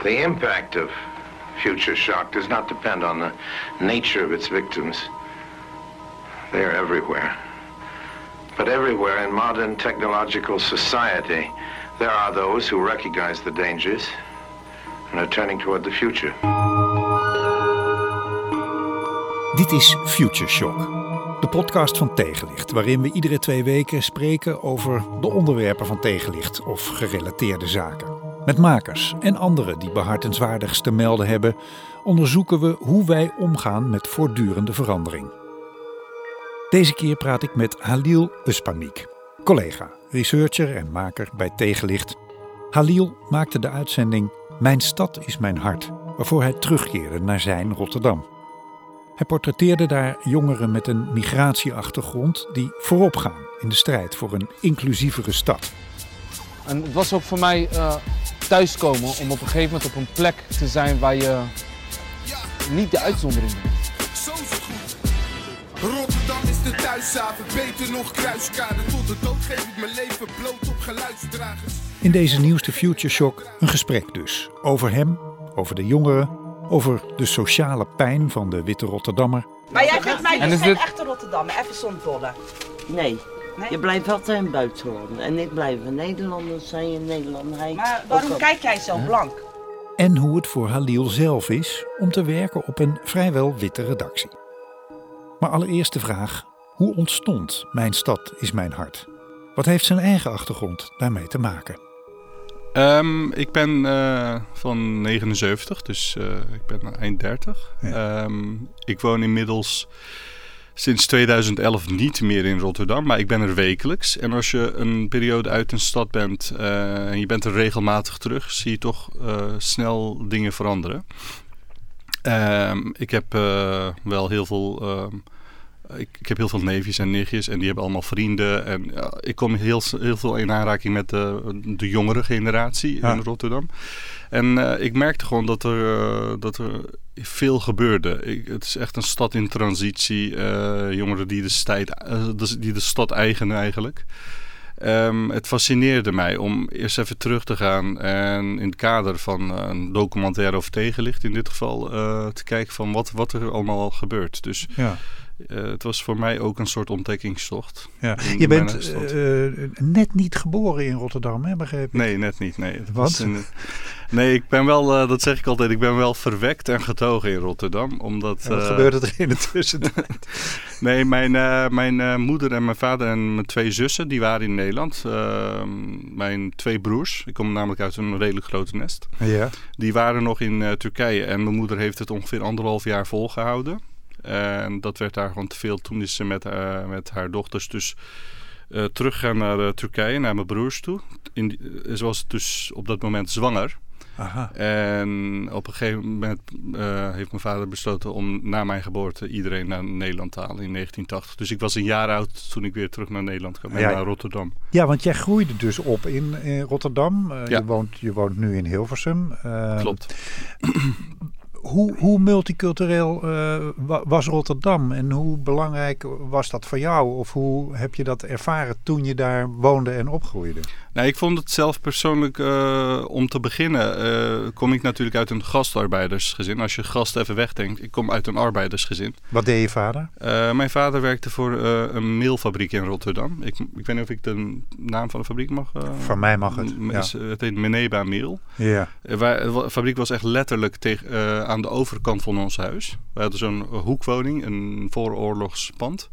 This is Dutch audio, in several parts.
The impact of future shock does not depend on the nature of its victims. They are everywhere. But everywhere in modern technological society, there are those who recognize the dangers and are turning toward the future. Dit is Future Shock, de podcast van Tegenlicht, waarin we iedere 2 weken spreken over de onderwerpen van Tegenlicht of gerelateerde zaken. Met makers en anderen die behartenswaardigs te melden hebben, onderzoeken we hoe wij omgaan met voortdurende verandering. Deze keer praat ik met Halil Uspamik, collega, researcher en maker bij Tegenlicht. Halil maakte de uitzending Mijn stad is mijn hart, waarvoor hij terugkeerde naar zijn Rotterdam. Hij portretteerde daar jongeren met een migratieachtergrond die voorop gaan in de strijd voor een inclusievere stad. En het was ook voor mij thuiskomen om op een gegeven moment op een plek te zijn waar je niet de uitzondering bent. Rotterdam is de thuishaven, beter nog kruiskade. Tot de dood geef ik mijn leven bloot op geluidsdragers. In deze nieuwste Future Shock een gesprek dus. Over hem, over de jongeren, over de sociale pijn van de witte Rotterdammer. Maar jij vindt mij dus is geen dit... echte Rotterdammer, even zonder dolle. Nee, je blijft altijd een buitenlander. En ik blijf een Nederlander zijn, een Nederlander. Maar waarom kijk jij zo blank? En hoe het voor Halil zelf is om te werken op een vrijwel witte redactie. Maar allereerst de vraag, hoe ontstond Mijn stad is mijn hart? Wat heeft zijn eigen achtergrond daarmee te maken? Ik ben van 79, dus ik ben eind 30. Ja. Ik woon inmiddels sinds 2011 niet meer in Rotterdam, maar ik ben er wekelijks. En als je een periode uit een stad bent en je bent er regelmatig terug, zie je toch snel dingen veranderen. Ik heb wel heel veel... Ik heb heel veel neefjes en nichtjes en die hebben allemaal vrienden. En ik kom heel veel in aanraking met de jongere generatie in Rotterdam. En ik merkte gewoon dat er veel gebeurde. Het is echt een stad in transitie. Jongeren die de stad eigenen eigenlijk. Het fascineerde mij om eerst even terug te gaan en in het kader van een documentaire over Tegenlicht in dit geval te kijken van wat er allemaal gebeurt. Dus het was voor mij ook een soort ontdekkingstocht. Ja. Je bent net niet geboren in Rotterdam, hè, begreep ik? Nee, net niet. Nee. Wat? Nee, ik ben wel, dat zeg ik altijd, ik ben wel verwekt en getogen in Rotterdam. Omdat, wat gebeurde er in de tussentijd? Nee, mijn moeder en mijn vader en mijn 2 zussen, die waren in Nederland. Mijn 2 broers, ik kom namelijk uit een redelijk grote nest. Ja. Die waren nog in Turkije en mijn moeder heeft het ongeveer 1,5 jaar volgehouden. En dat werd daar gewoon te veel. Toen is ze met haar dochters dus teruggegaan naar Turkije, naar mijn broers toe. Ze was dus op dat moment zwanger. Aha. En op een gegeven moment heeft mijn vader besloten om na mijn geboorte iedereen naar Nederland te halen in 1980. Dus ik was een jaar oud toen ik weer terug naar Nederland kwam en naar Rotterdam. Ja, want jij groeide dus op in Rotterdam. Je woont nu in Hilversum. Klopt. Hoe multicultureel was Rotterdam en hoe belangrijk was dat voor jou? Of hoe heb je dat ervaren toen je daar woonde en opgroeide? Nou, ik vond het zelf persoonlijk, om te beginnen, kom ik natuurlijk uit een gastarbeidersgezin. Als je gast even wegdenkt, ik kom uit een arbeidersgezin. Wat deed je vader? Mijn vader werkte voor een meelfabriek in Rotterdam. Ik weet niet of ik de naam van de fabriek mag... Van mij mag het. Het heet Meneba Meel. Ja. De fabriek was echt letterlijk aan de overkant van ons huis. We hadden zo'n hoekwoning, een vooroorlogspand.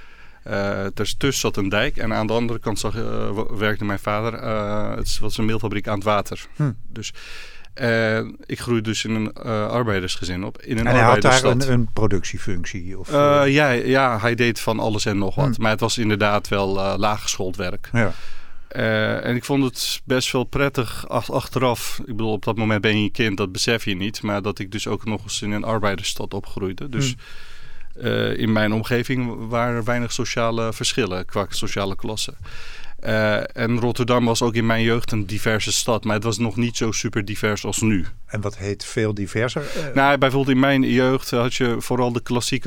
Tussen zat een dijk en aan de andere kant werkte mijn vader. Het was een meelfabriek aan het water. Dus ik groeide dus in een arbeidersgezin op. In een en hij had daar een productiefunctie? Of, ja, hij deed van alles en nog wat. Maar het was inderdaad wel laaggeschoold werk. Ja. En ik vond het best wel prettig achteraf. Ik bedoel, op dat moment ben je een kind, dat besef je niet. Maar dat ik dus ook nog eens in een arbeidersstad opgroeide. Dus in mijn omgeving waren er weinig sociale verschillen qua sociale klasse. En Rotterdam was ook in mijn jeugd een diverse stad. Maar het was nog niet zo super divers als nu. En wat heet veel diverser? Nou, bijvoorbeeld in mijn jeugd had je vooral de klassieke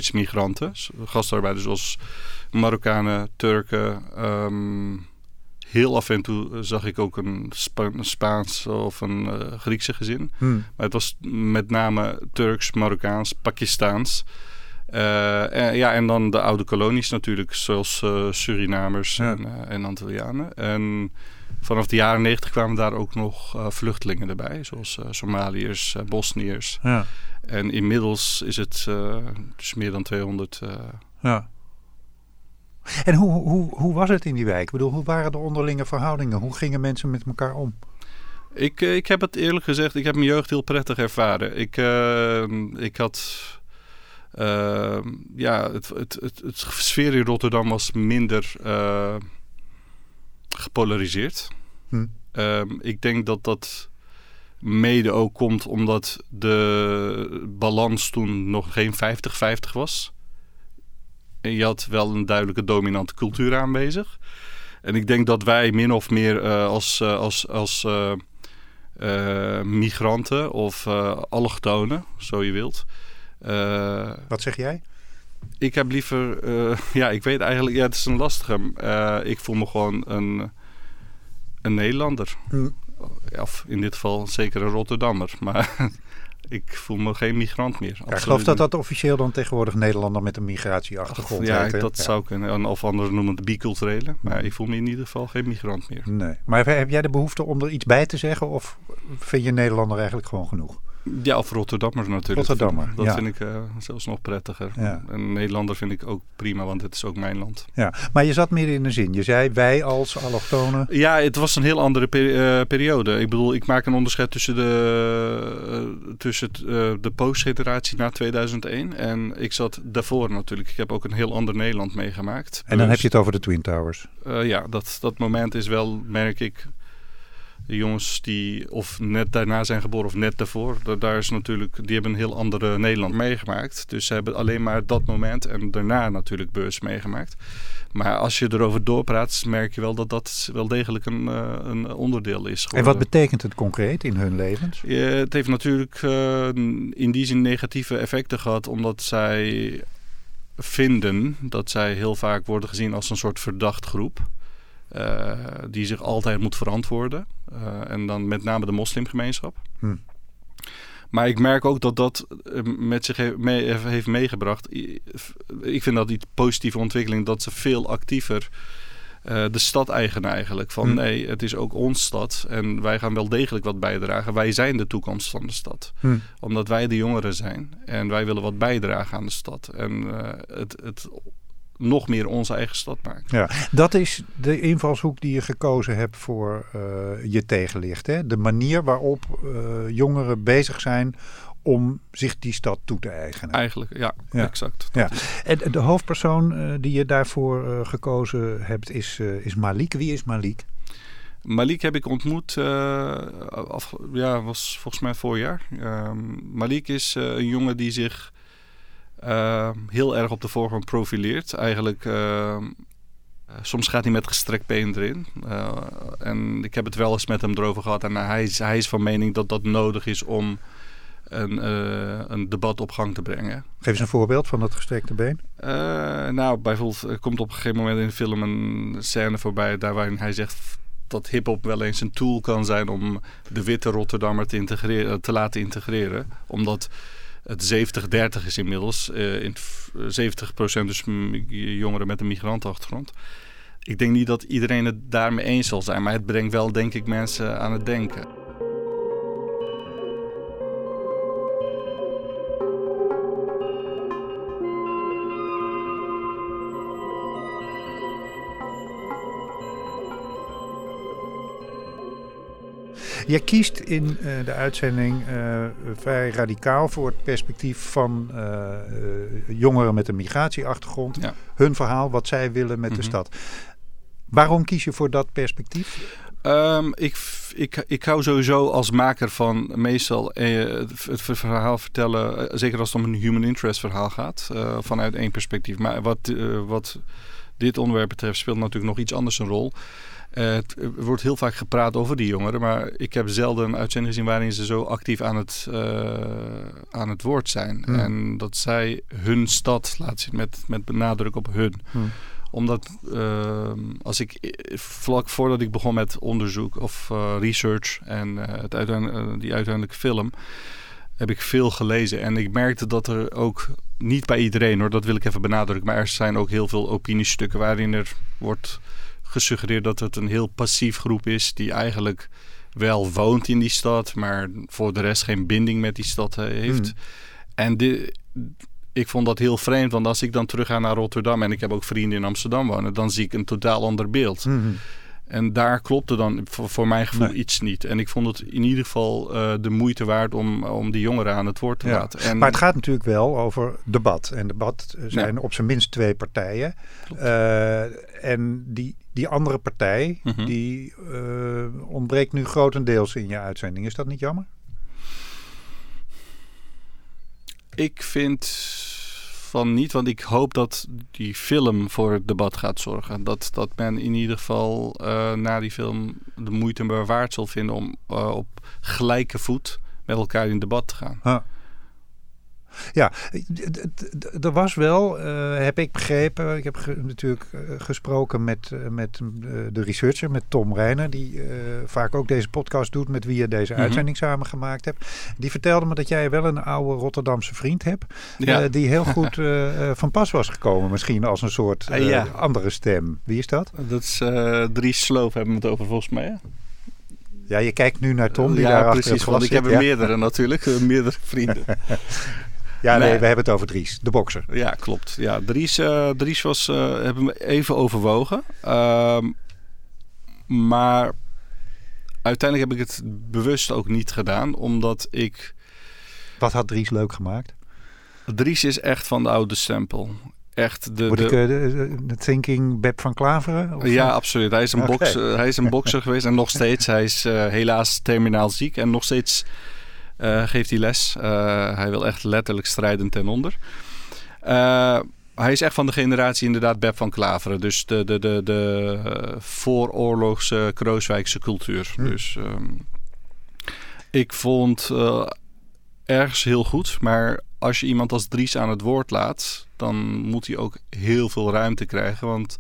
arbeidsmigranten. Gastarbeiders zoals Marokkanen, Turken, heel af en toe zag ik ook een Spaans of een Griekse gezin. Maar het was met name Turks, Marokkaans, Pakistaans. En dan de oude kolonies natuurlijk, zoals Surinamers en Antillianen. En vanaf de jaren 90 kwamen daar ook nog vluchtelingen erbij, zoals Somaliërs, Bosniërs. Ja. En inmiddels is het dus meer dan 200. Ja. En hoe was het in die wijk? Ik bedoel, hoe waren de onderlinge verhoudingen? Hoe gingen mensen met elkaar om? Ik heb het eerlijk gezegd, ik heb mijn jeugd heel prettig ervaren. Ik had... het sfeer in Rotterdam was minder gepolariseerd. Ik denk dat mede ook komt omdat de balans toen nog geen 50-50 was. En je had wel een duidelijke dominante cultuur aanwezig. En ik denk dat wij min of meer als migranten of allochtonen, zo je wilt... Wat zeg jij? Ik heb liever... ik weet eigenlijk... Ja, het is een lastige. Ik voel me gewoon een Nederlander. Of in dit geval zeker een Rotterdammer. Maar ik voel me geen migrant meer. Ja, ik geloof dat officieel dan tegenwoordig Nederlander met een migratieachtergrond heet. Dat zou kunnen. Of anderen noemen het biculturele. Maar ik voel me in ieder geval geen migrant meer. Nee. Maar heb jij de behoefte om er iets bij te zeggen? Of vind je Nederlander eigenlijk gewoon genoeg? Ja, of Rotterdammer natuurlijk. Rotterdammer, dat vind ik zelfs nog prettiger. Ja. En Nederlander vind ik ook prima, want het is ook mijn land. Ja, maar je zat midden in de zin. Je zei wij als allochtonen. Ja, het was een heel andere periode. Ik bedoel, ik maak een onderscheid tussen de postgeneratie na 2001. En ik zat daarvoor natuurlijk. Ik heb ook een heel ander Nederland meegemaakt. En dan heb je het over de Twin Towers. Dat moment is wel, merk ik... De jongens die of net daarna zijn geboren of net daarvoor, daar is natuurlijk, die hebben een heel andere Nederland meegemaakt. Dus ze hebben alleen maar dat moment en daarna natuurlijk bewust meegemaakt. Maar als je erover doorpraat, merk je wel dat dat wel degelijk een onderdeel is geworden. En wat betekent het concreet in hun levens? Het heeft natuurlijk in die zin negatieve effecten gehad, omdat zij vinden dat zij heel vaak worden gezien als een soort verdacht groep. Die zich altijd moet verantwoorden. En dan met name de moslimgemeenschap. Maar ik merk ook dat met zich heeft meegebracht. Ik vind dat iets positieve ontwikkeling. Dat ze veel actiever de stad eigenen eigenlijk. Van nee, het is ook ons stad. En wij gaan wel degelijk wat bijdragen. Wij zijn de toekomst van de stad. Omdat wij de jongeren zijn. En wij willen wat bijdragen aan de stad. En het nog meer onze eigen stad maken. Ja, dat is de invalshoek die je gekozen hebt voor je tegenlicht. Hè? De manier waarop jongeren bezig zijn om zich die stad toe te eigenen. Eigenlijk, ja. Exact. Ja. En de hoofdpersoon die je daarvoor gekozen hebt is Malik. Wie is Malik? Malik heb ik ontmoet, was volgens mij voorjaar. Malik is een jongen die zich heel erg op de voorgrond profileert. Eigenlijk, soms gaat hij met gestrekt been erin. En ik heb het wel eens met hem erover gehad. En hij is van mening dat dat nodig is om een debat op gang te brengen. Geef eens een voorbeeld van dat gestrekte been. Bijvoorbeeld, er komt op een gegeven moment in de film een scène voorbij daar waarin hij zegt dat hiphop wel eens een tool kan zijn om de witte Rotterdammer te laten integreren. Omdat het 70-30 is inmiddels. 70% dus jongeren met een migrantenachtergrond. Ik denk niet dat iedereen het daarmee eens zal zijn. Maar het brengt wel, denk ik, mensen aan het denken. Jij kiest in de uitzending vrij radicaal voor het perspectief van jongeren met een migratieachtergrond. Ja. Hun verhaal, wat zij willen met de stad. Waarom kies je voor dat perspectief? Ik hou sowieso als maker van meestal het verhaal vertellen, zeker als het om een human interest verhaal gaat, vanuit één perspectief. Maar wat dit onderwerp betreft speelt natuurlijk nog iets anders een rol. Er wordt heel vaak gepraat over die jongeren, maar ik heb zelden een uitzending gezien waarin ze zo actief aan het woord zijn. En dat zij hun stad laten zien met nadruk op hun. Omdat als ik vlak voordat ik begon met onderzoek of research en die uiteindelijke film, heb ik veel gelezen. En ik merkte dat er ook, niet bij iedereen hoor, dat wil ik even benadrukken, maar er zijn ook heel veel opiniestukken waarin er wordt gesuggereerd dat het een heel passief groep is die eigenlijk wel woont in die stad, maar voor de rest geen binding met die stad heeft. En ik vond dat heel vreemd, want als ik dan terug ga naar Rotterdam en ik heb ook vrienden in Amsterdam wonen, dan zie ik een totaal ander beeld. En daar klopte dan voor mijn gevoel iets niet. En ik vond het in ieder geval de moeite waard om die jongeren aan het woord te laten. En, maar het gaat natuurlijk wel over debat. En debat zijn op zijn minst 2 partijen. En die andere partij, die ontbreekt nu grotendeels in je uitzending. Is dat niet jammer? Ik vind van niet, want ik hoop dat die film voor het debat gaat zorgen. Dat men in ieder geval na die film de moeite waard zal vinden om op gelijke voet met elkaar in debat te gaan. Ja, er was wel, heb ik begrepen, ik heb natuurlijk gesproken met de researcher, met Tom Reiner, die vaak ook deze podcast doet, met wie je deze uitzending samen gemaakt hebt. Die vertelde me dat jij wel een oude Rotterdamse vriend hebt, die heel goed van pas was gekomen, misschien als een soort andere stem. Wie is dat? Dat is Dries Sloof, hebben we het over volgens mij, hè? Ja, je kijkt nu naar Tom, die daar achter het glas zit. Ik heb er meerdere natuurlijk, meerdere vrienden. Ja, nee, we hebben het over Dries, de bokser. Ja, klopt. Ja, Dries was, hebben we even overwogen. Maar uiteindelijk heb ik het bewust ook niet gedaan, omdat ik... Wat had Dries leuk gemaakt? Dries is echt van de oude stempel. Echt de Thinking Beb van Klaveren? Of ja, absoluut. Hij is een bokser geweest en nog steeds. Hij is helaas terminaal ziek en nog steeds... geeft hij les. Hij wil echt letterlijk strijden ten onder. Hij is echt van de generatie inderdaad Beb van Klaveren. Dus de vooroorlogse Krooswijkse cultuur. Dus ik vond ergens heel goed. Maar als je iemand als Dries aan het woord laat, dan moet hij ook heel veel ruimte krijgen. Want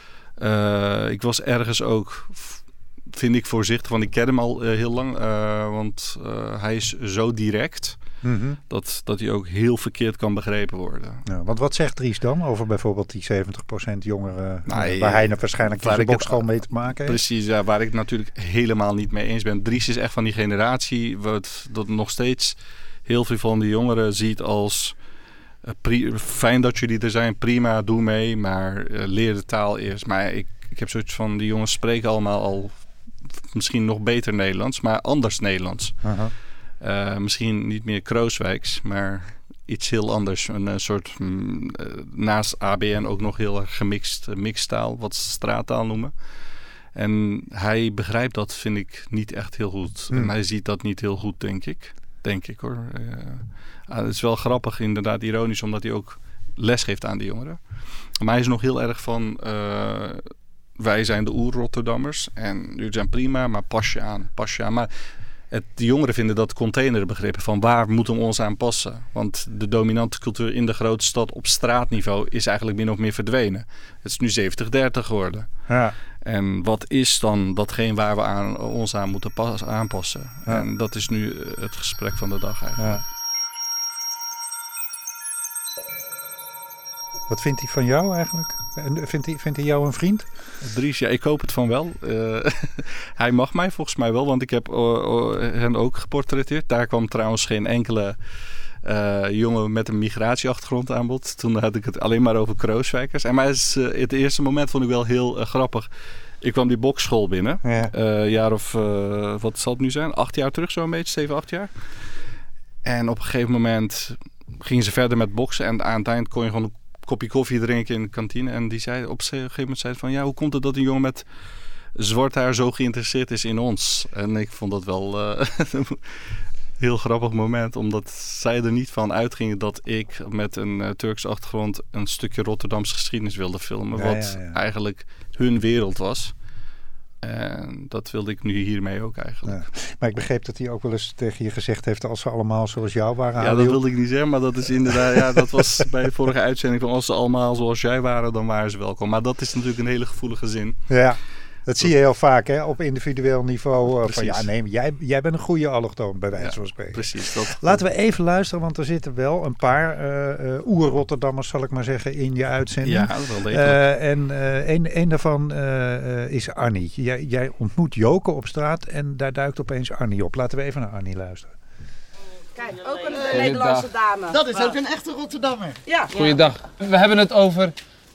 ik was ergens ook... vind ik voorzichtig, want ik ken hem al heel lang. Want hij is zo direct dat hij ook heel verkeerd kan begrepen worden. Ja, want wat zegt Dries dan over bijvoorbeeld die 70% jongeren waar hij waarschijnlijk in zijn bokschool mee te maken heeft? Precies, ja, waar ik natuurlijk helemaal niet mee eens ben. Dries is echt van die generatie dat nog steeds heel veel van die jongeren ziet als... fijn dat jullie er zijn, prima, doe mee, maar leer de taal eerst. Maar ik heb zoiets van, die jongens spreken allemaal al... misschien nog beter Nederlands, maar anders Nederlands. Misschien niet meer Krooswijks, maar iets heel anders. Een soort, naast ABN ook nog heel erg gemixt taal, wat ze straattaal noemen. En hij begrijpt dat, vind ik, niet echt heel goed. En hij ziet dat niet heel goed, denk ik hoor. Het is wel grappig, inderdaad ironisch, omdat hij ook les geeft aan die jongeren. Maar hij is nog heel erg van... wij zijn de oer-Rotterdammers en jullie zijn prima, maar pas je aan. Maar de jongeren vinden dat containerbegrippen van waar moeten we ons aan passen. Want de dominante cultuur in de grote stad op straatniveau is eigenlijk min of meer verdwenen. Het is nu 70-30 geworden. Ja. En wat is dan datgene waar we ons aan moeten aanpassen? Ja. En dat is nu het gesprek van de dag eigenlijk. Ja. Wat vindt hij van jou eigenlijk? Vindt hij jou een vriend? Dries, ja, ik hoop het van wel. Hij mag mij volgens mij wel, want ik heb hen ook geportretteerd. Daar kwam trouwens geen enkele jongen met een migratieachtergrond aan bod. Toen had ik het alleen maar over Krooswijkers. En maar het eerste moment vond ik wel heel grappig. Ik kwam die boksschool binnen. Ja. Jaar of, wat zal het nu zijn? 8 jaar terug zo'n beetje, 7, 8 jaar. En op een gegeven moment gingen ze verder met boksen. En aan het eind kon je gewoon een kopje koffie drinken in de kantine. En die zei op een gegeven moment van... ja, hoe komt het dat een jongen met zwart haar zo geïnteresseerd is in ons? En ik vond dat wel een heel grappig moment. Omdat zij er niet van uitgingen dat ik met een Turkse achtergrond... een stukje Rotterdamse geschiedenis wilde filmen. Wat eigenlijk hun wereld was. En dat wilde ik nu hiermee ook eigenlijk. Ja. Maar ik begreep dat hij ook wel eens tegen je gezegd heeft... als ze allemaal zoals jou waren. Ja, dat wilde ik niet zeggen, maar dat is inderdaad... Ja, dat was bij de vorige uitzending van... als ze allemaal zoals jij waren, dan waren ze welkom. Maar dat is natuurlijk een hele gevoelige zin. Ja, dat zie je heel vaak hè, op individueel niveau. Van Precies. ja, nee, jij bent een goede allochtoon, bij wijze van spreken. Precies. Laten we even luisteren, want er zitten wel een paar oer-Rotterdammers, zal ik maar zeggen, in je uitzending. Ja, dat is wel degelijk. En een daarvan is Annie. Jij ontmoet Joke op straat en daar duikt opeens Annie op. Laten we even naar Annie luisteren. Kijk, ook een Nederlandse dame. Dat is ook een echte Rotterdammer. Ja. Goeiedag. We hebben het over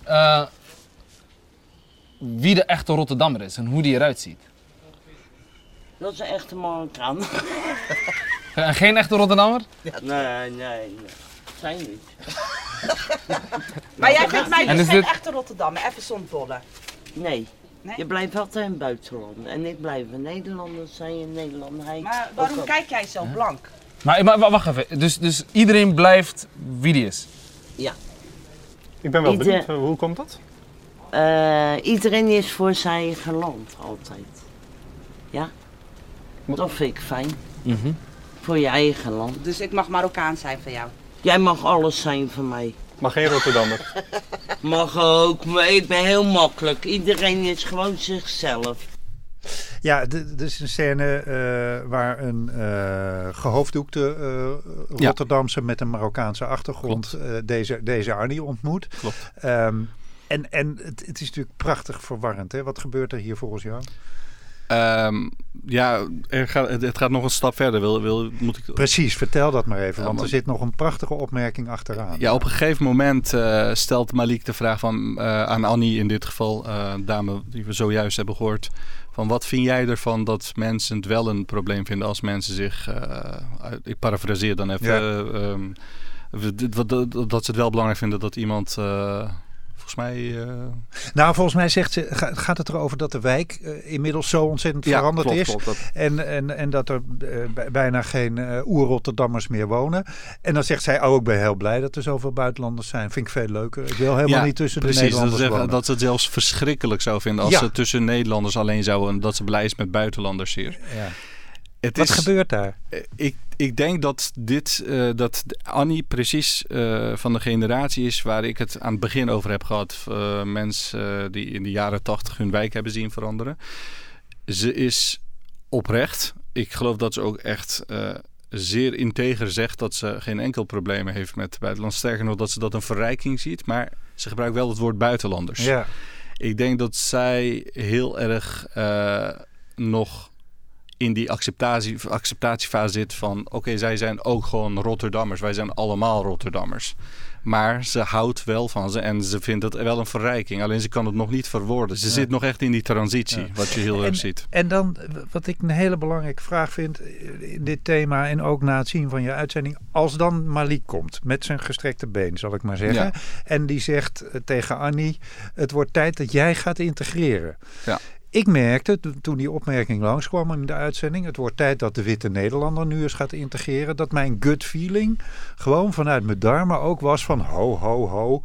wie de echte Rotterdammer is en hoe die eruit ziet. Dat is een echte Marokkaan. En geen echte Rotterdammer? Nee. Zijn niet. Maar jij vindt mij En dus is geen dit- echte Rotterdammer, even zondbollen. Nee. Nee? Je blijft altijd in het buitenland. En ik blijf in Nederland, zijn je in Nederland. Maar waarom kijk jij zo blank? Maar wacht even. Dus iedereen blijft wie die is? Ja. Ik ben wel Ieder- benieuwd, hoe komt dat? Iedereen is voor zijn eigen land, altijd. Ja? Dat vind ik fijn. Voor je eigen land. Dus ik mag Marokkaan zijn van jou. Jij mag alles zijn van mij. Maar geen Rotterdammer. Mag ook, maar ik ben heel makkelijk. Iedereen is gewoon zichzelf. Ja, dit is een scène waar een gehoofddoekte Rotterdamse met een Marokkaanse achtergrond deze Annie ontmoet. Klopt. En het is natuurlijk prachtig verwarrend. Hè? Wat gebeurt er hier volgens jou? Het gaat nog een stap verder. Moet ik... Precies, vertel dat maar even, want er zit nog een prachtige opmerking achteraan. Ja, op een gegeven moment stelt Malik de vraag aan Annie in dit geval, dame die we zojuist hebben gehoord, van wat vind jij ervan dat mensen het wel een probleem vinden als mensen zich, ik parafraseer dan even, dat ze het wel belangrijk vinden dat iemand... Volgens mij... Nou, volgens mij gaat het erover dat de wijk inmiddels zo ontzettend veranderd is. Klopt. En dat er bijna geen oer-Rotterdammers meer wonen. En dan zegt zij, ik ben heel blij dat er zoveel buitenlanders zijn. Vind ik veel leuker. Ik wil helemaal niet tussen de Nederlanders wonen. Dat ze het zelfs verschrikkelijk zou vinden als ze tussen Nederlanders alleen zouden... dat ze blij is met buitenlanders hier. Ja. Wat gebeurt daar? Ik denk dat Annie precies van de generatie is waar ik het aan het begin over heb gehad. Mensen die in de jaren 80 hun wijk hebben zien veranderen. Ze is oprecht. Ik geloof dat ze ook echt zeer integer zegt dat ze geen enkel probleem heeft met buitenlanders. Sterker nog dat ze dat een verrijking ziet. Maar ze gebruikt wel het woord buitenlanders. Ja. Ik denk dat zij heel erg nog... in die acceptatiefase zit van... oké, zij zijn ook gewoon Rotterdammers. Wij zijn allemaal Rotterdammers. Maar ze houdt wel van ze en ze vindt het wel een verrijking. Alleen ze kan het nog niet verwoorden. Ze zit nog echt in die transitie, wat je heel erg ziet. En dan, wat ik een hele belangrijke vraag vind in dit thema... en ook na het zien van je uitzending... als dan Malik komt met zijn gestrekte been, zal ik maar zeggen... Ja. en die zegt tegen Annie... het wordt tijd dat jij gaat integreren. Ja. Ik merkte, toen die opmerking langskwam in de uitzending... het wordt tijd dat de witte Nederlander nu eens gaat integreren... dat mijn gut feeling gewoon vanuit mijn darmen ook was van ho.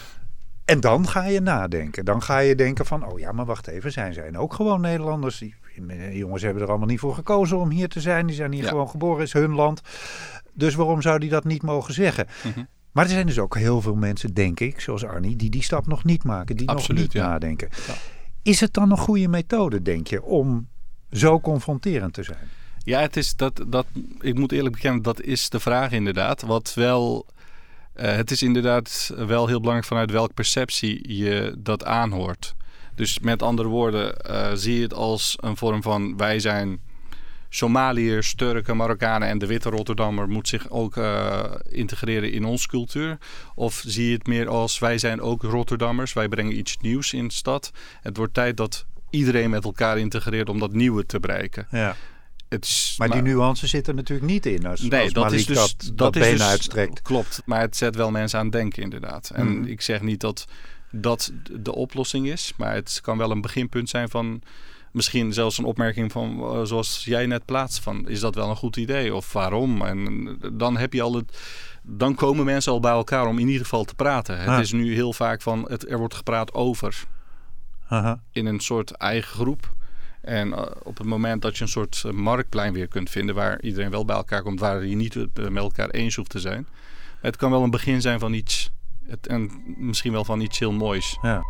En dan ga je nadenken. Dan ga je denken van, maar wacht even, zijn ook gewoon Nederlanders. Die jongens hebben er allemaal niet voor gekozen om hier te zijn. Die zijn hier gewoon geboren, is hun land. Dus waarom zou die dat niet mogen zeggen? Mm-hmm. Maar er zijn dus ook heel veel mensen, denk ik, zoals Arnie... die stap nog niet maken, die nog niet nadenken. Ja. Is het dan een goede methode, denk je, om zo confronterend te zijn? Ja, het is dat ik moet eerlijk bekennen, dat is de vraag inderdaad. Wat wel, het is inderdaad wel heel belangrijk vanuit welke perceptie je dat aanhoort. Dus met andere woorden, zie je het als een vorm van wij zijn Somaliërs, Turken, Marokkanen en de witte Rotterdammer moet zich ook integreren in onze cultuur? Of zie je het meer als wij zijn ook Rotterdammers, wij brengen iets nieuws in de stad. Het wordt tijd dat iedereen met elkaar integreert om dat nieuwe te bereiken. Ja. Maar die nuance zit er natuurlijk niet in als dat Malik is dus, dat been dus, uitstrekt. Klopt, maar het zet wel mensen aan het denken inderdaad. En ik zeg niet dat de oplossing is, maar het kan wel een beginpunt zijn van... Misschien zelfs een opmerking van, zoals jij net plaatst, van is dat wel een goed idee of waarom? En dan heb je dan komen mensen al bij elkaar om in ieder geval te praten. Het is nu heel vaak van, er wordt gepraat over in een soort eigen groep. En op het moment dat je een soort marktplein weer kunt vinden waar iedereen wel bij elkaar komt, waar je niet met elkaar eens hoeft te zijn. Het kan wel een begin zijn van iets, en misschien wel van iets heel moois. Ja.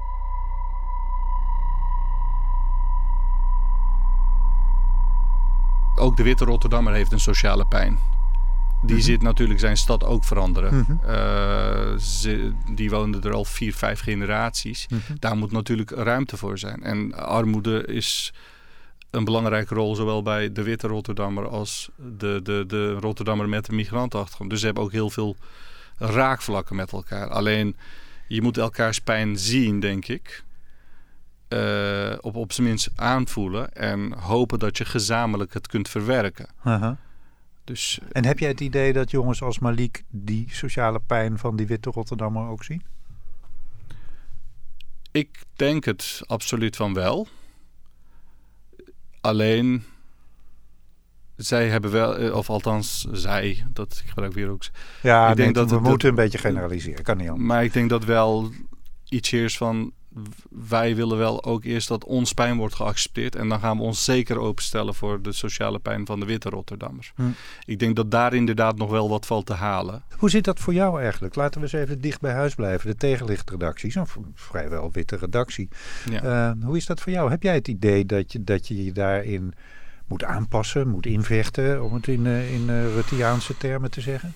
Ook de witte Rotterdammer heeft een sociale pijn. Die ziet natuurlijk zijn stad ook veranderen. Die woonden er al 4-5 generaties. Daar moet natuurlijk ruimte voor zijn. En armoede is een belangrijke rol zowel bij de witte Rotterdammer als de Rotterdammer met een migrantenachtergrond. Dus ze hebben ook heel veel raakvlakken met elkaar. Alleen je moet elkaars pijn zien, denk ik. Op zijn minst aanvoelen en hopen dat je gezamenlijk het kunt verwerken. Dus, en heb jij het idee dat jongens als Malik die sociale pijn van die witte Rotterdammer ook zien? Ik denk het absoluut van wel. Alleen, zij hebben wel, of althans zij, dat ik gebruik weer ook. Ja, ik denk dat we moeten een beetje generaliseren, kan niet anders. Maar ik denk dat wel iets is van, wij willen wel ook eerst dat ons pijn wordt geaccepteerd. En dan gaan we ons zeker openstellen voor de sociale pijn van de witte Rotterdammers. Ik denk dat daar inderdaad nog wel wat valt te halen. Hoe zit dat voor jou eigenlijk? Laten we eens even dicht bij huis blijven. De tegenlichtredactie, zo'n vrijwel witte redactie. Ja. Hoe is dat voor jou? Heb jij het idee dat je je daarin moet aanpassen, moet invechten, om het in Ruttiaanse termen te zeggen?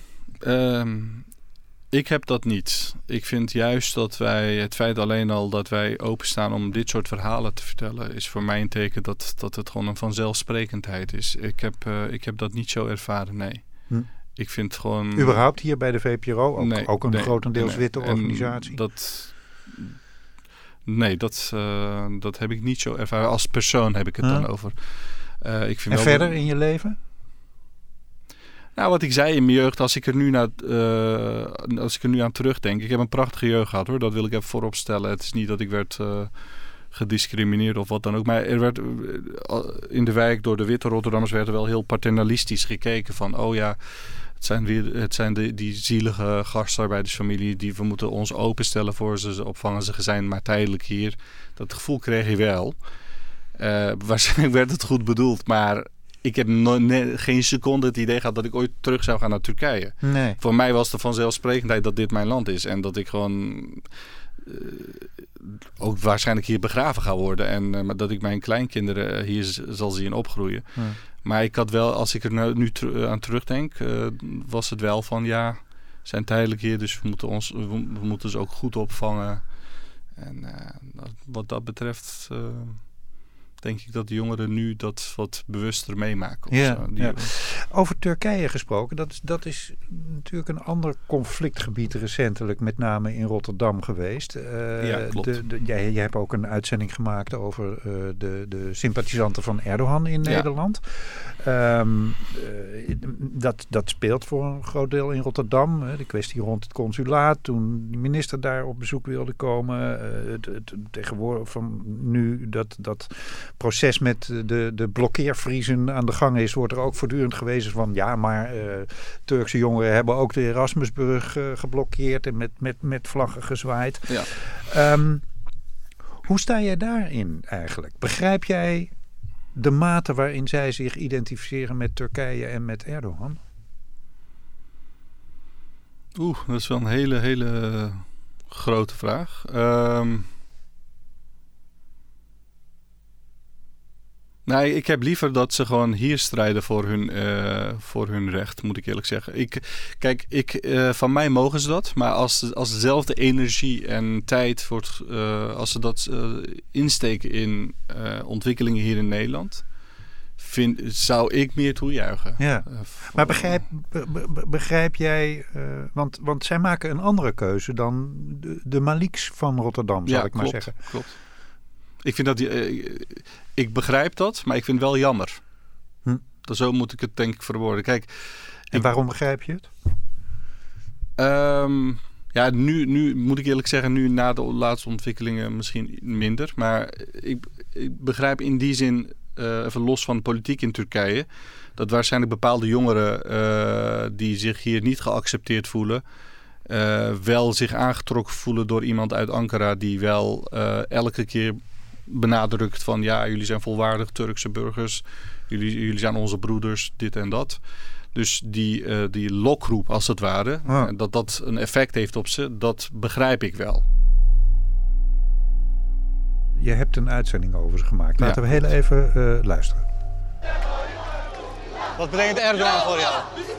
Ik heb dat niet. Ik vind juist dat het feit alleen al dat wij openstaan om dit soort verhalen te vertellen, is voor mij een teken dat het gewoon een vanzelfsprekendheid is. Ik heb dat niet zo ervaren, nee. Ik vind gewoon... Überhaupt hier bij de VPRO? Ook een grotendeels witte organisatie? Dat heb ik niet zo ervaren. Als persoon heb ik het dan over. Ik vind en verder in je leven? Nou, wat ik zei in mijn jeugd, als ik er nu aan terugdenk. Ik heb een prachtige jeugd gehad, hoor. Dat wil ik even voorop stellen. Het is niet dat ik werd gediscrimineerd of wat dan ook. Maar er werd in de wijk door de witte Rotterdammers werd er wel heel paternalistisch gekeken van, oh ja, het zijn die zielige gastarbeidersfamilie, we moeten ons openstellen voor ze opvangen. Ze zijn maar tijdelijk hier. Dat gevoel kreeg je wel. Waarschijnlijk werd het goed bedoeld, maar ik heb geen seconde het idee gehad dat ik ooit terug zou gaan naar Turkije. Nee. Voor mij was de vanzelfsprekendheid dat dit mijn land is. En dat ik gewoon ook waarschijnlijk hier begraven ga worden. Maar dat ik mijn kleinkinderen hier zal zien opgroeien. Ja. Maar ik had wel, als ik er nu aan terugdenk, was het wel van ja, zijn tijdelijk hier. Dus we moeten ze ook goed opvangen. En wat dat betreft denk ik dat de jongeren nu dat wat bewuster meemaken. Ja. Over Turkije gesproken, dat is natuurlijk een ander conflictgebied recentelijk, met name in Rotterdam geweest. Ja, klopt. Jij hebt ook een uitzending gemaakt over de sympathisanten van Erdogan in Nederland. Dat speelt voor een groot deel in Rotterdam. De kwestie rond het consulaat, toen de minister daar op bezoek wilde komen. Tegenwoordig van nu dat proces met de blokkeervriezen aan de gang is, wordt er ook voortdurend gewezen van ja, maar Turkse jongeren hebben ook de Erasmusbrug geblokkeerd en met vlaggen gezwaaid. Ja. Hoe sta jij daarin eigenlijk? Begrijp jij de mate waarin zij zich identificeren met Turkije en met Erdogan? Dat is wel een hele, hele grote vraag. Nee, ik heb liever dat ze gewoon hier strijden voor hun recht, moet ik eerlijk zeggen. Van mij mogen ze dat, maar als dezelfde energie en tijd wordt, als ze dat insteken in ontwikkelingen hier in Nederland, zou ik meer toejuichen. Ja. Maar begrijp jij, want zij maken een andere keuze dan de Maliks van Rotterdam, zal ik maar zeggen. Klopt. Ik vind dat ik begrijp dat, maar ik vind het wel jammer. Zo moet ik het denk ik verwoorden. Kijk, en waarom begrijp je het? Ja, nu moet ik eerlijk zeggen, nu na de laatste ontwikkelingen misschien minder. Maar ik begrijp in die zin, even los van de politiek in Turkije, dat waarschijnlijk bepaalde jongeren die zich hier niet geaccepteerd voelen, wel zich aangetrokken voelen door iemand uit Ankara die wel elke keer benadrukt van ja, jullie zijn volwaardig Turkse burgers. Jullie zijn onze broeders, dit en dat. Dus die lokroep als het ware, dat een effect heeft op ze, dat begrijp ik wel. Je hebt een uitzending over ze gemaakt. Laten we heel even luisteren. Wat betekent Erdogan voor jou?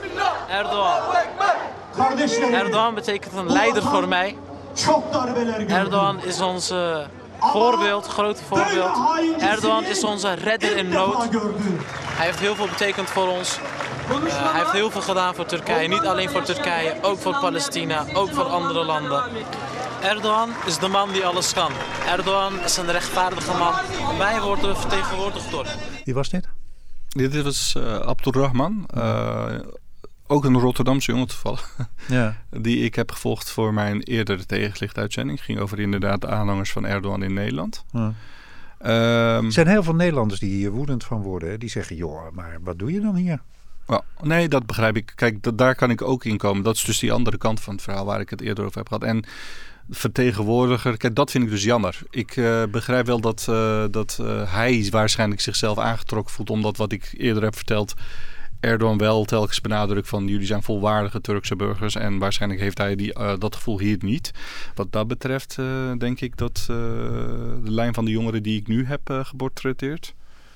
Erdogan betekent een leider voor mij. Erdogan is ons voorbeeld, grote voorbeeld. Erdogan is onze redder in nood. Hij heeft heel veel betekend voor ons. Hij heeft heel veel gedaan voor Turkije. Niet alleen voor Turkije, ook voor Palestina, ook voor andere landen. Erdogan is de man die alles kan. Erdogan is een rechtvaardige man. Wij worden vertegenwoordigd door. Wie was dit? Dit was Abdulrahman. Ook een Rotterdamse jongen toevallig. Ja. Die ik heb gevolgd voor mijn eerdere tegenlichtuitzending. Ging over inderdaad de aanhangers van Erdogan in Nederland. Ja. Er zijn heel veel Nederlanders die hier woedend van worden. Hè? Die zeggen, joh, maar wat doe je dan hier? Oh, nee, dat begrijp ik. Kijk, daar kan ik ook in komen. Dat is dus die andere kant van het verhaal waar ik het eerder over heb gehad. En vertegenwoordiger, kijk, dat vind ik dus jammer. Ik begrijp wel dat hij waarschijnlijk zichzelf aangetrokken voelt. Omdat wat ik eerder heb verteld, Erdogan wel telkens benadrukt van jullie zijn volwaardige Turkse burgers. En waarschijnlijk heeft hij dat gevoel hier niet. Wat dat betreft denk ik dat de lijn van de jongeren die ik nu heb geportretteerd,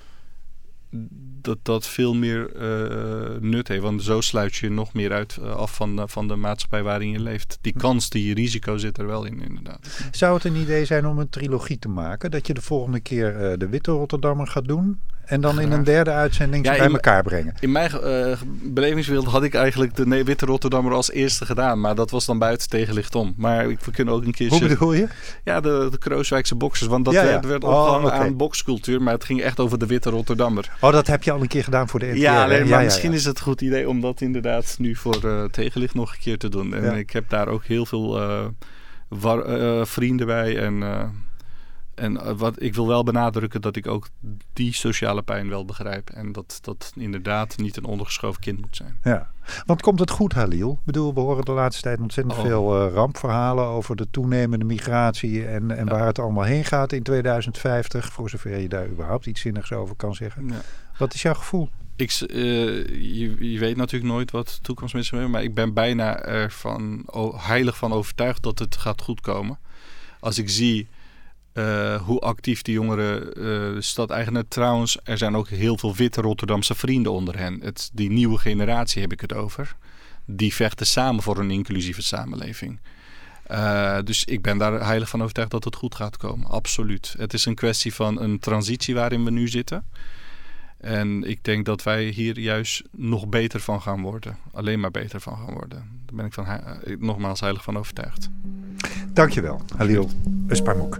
dat veel meer nut heeft. Want zo sluit je nog meer af van de maatschappij waarin je leeft. Die kans, die risico zit er wel in, inderdaad. Zou het een idee zijn om een trilogie te maken? Dat je de volgende keer de Witte Rotterdammer gaat doen en dan in een derde uitzending bij elkaar brengen? In mijn belevingswereld had ik eigenlijk de Witte Rotterdammer als eerste gedaan. Maar dat was dan buiten tegenlicht om. Maar we kunnen ook een keer... Hoe bedoel je? Ja, de Krooswijkse boxers. Want dat werd opgehangen aan bokscultuur. Maar het ging echt over de Witte Rotterdammer. Oh, dat heb je al een keer gedaan voor de NTR. Ja, misschien is het een goed idee om dat inderdaad nu voor tegenlicht nog een keer te doen. En ik heb daar ook heel veel vrienden bij. En wat ik wil wel benadrukken dat ik ook die sociale pijn wel begrijp. En dat inderdaad niet een ondergeschoven kind moet zijn. Ja, want komt het goed, Halil? Ik bedoel, we horen de laatste tijd ontzettend veel rampverhalen over de toenemende migratie en waar het allemaal heen gaat in 2050. Voor zover je daar überhaupt iets zinnigs over kan zeggen. Ja. Wat is jouw gevoel? Je weet natuurlijk nooit wat de toekomst met zich heeft. Maar ik ben bijna ervan heilig van overtuigd dat het gaat goed komen. Als ik zie hoe actief die jongeren de stad-eigenaar... Trouwens, er zijn ook heel veel witte Rotterdamse vrienden onder hen. Die nieuwe generatie heb ik het over. Die vechten samen voor een inclusieve samenleving. Dus ik ben daar heilig van overtuigd dat het goed gaat komen. Absoluut. Het is een kwestie van een transitie waarin we nu zitten. En ik denk dat wij hier juist nog beter van gaan worden. Alleen maar beter van gaan worden. Daar ben ik nogmaals heilig van overtuigd. Dankjewel, Halil Özparmuk.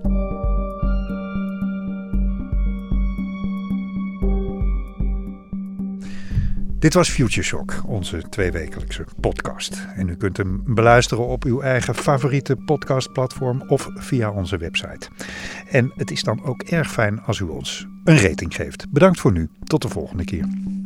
Dit was Future Shock, onze tweewekelijkse podcast. En u kunt hem beluisteren op uw eigen favoriete podcastplatform of via onze website. En het is dan ook erg fijn als u ons een rating geeft. Bedankt voor nu. Tot de volgende keer.